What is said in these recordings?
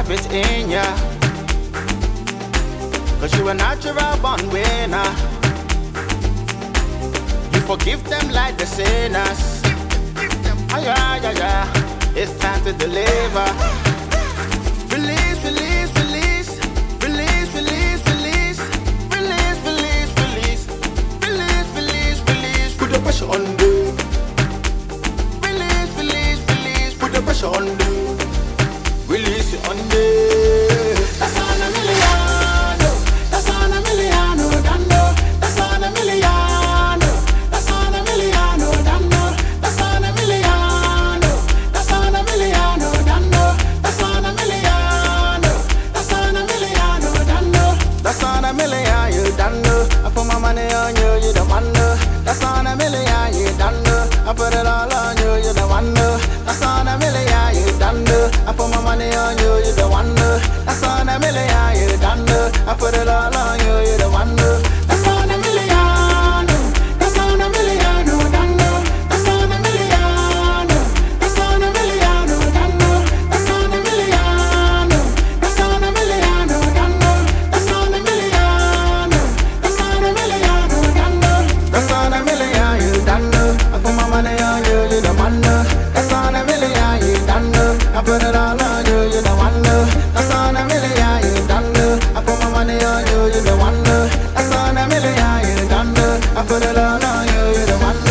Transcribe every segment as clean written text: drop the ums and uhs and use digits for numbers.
have it in ya. Cause you a natural born winner. You forgive them like the sinners. Ah, yeah, yeah, yeah. It's time to deliver. Release, release, release. Release, release, release. Release, release, release. Release, release, release. Put the pressure on them. Release, release, release. Put the pressure on them. Release it on them. That's on a million. That's on a million. That's on a million. That's on a million. That's on a million. That's on a million. That's on a million. That's on a million. That's on a million. You done. I put my money on you. You the one. That's on a million. You done. I put it all on you. You the one. That's on a million. You done. I put my money on you. You the one. That's on a million. You done. I put it all on you. You the one. That's on a million. That's on a million. Done. That's on a million. That's on a million. Done. That's on a million. That's on a million. Done. That's on a million. That's on a million. Done. That's on a million. You done. I put my money on you. You the one. That's on a million. You done. I put it all on you. You the one. That's on a million. You done. I put my money on you. You the one. That's on a million. You done. I put it all on you. You the one.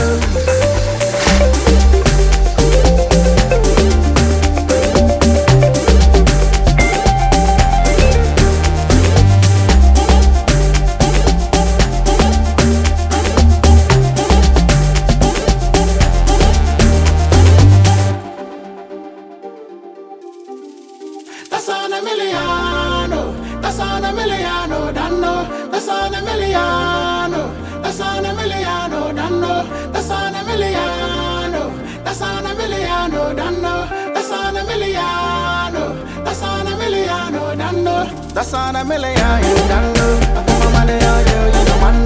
That's on a million. That's on a million. Done. That's on a million. That's on a million. Done. That's on a million. That's on a million. Done. That's on a million. That's on a million. Done. That's on a million. You done. I put my money on you. You the one.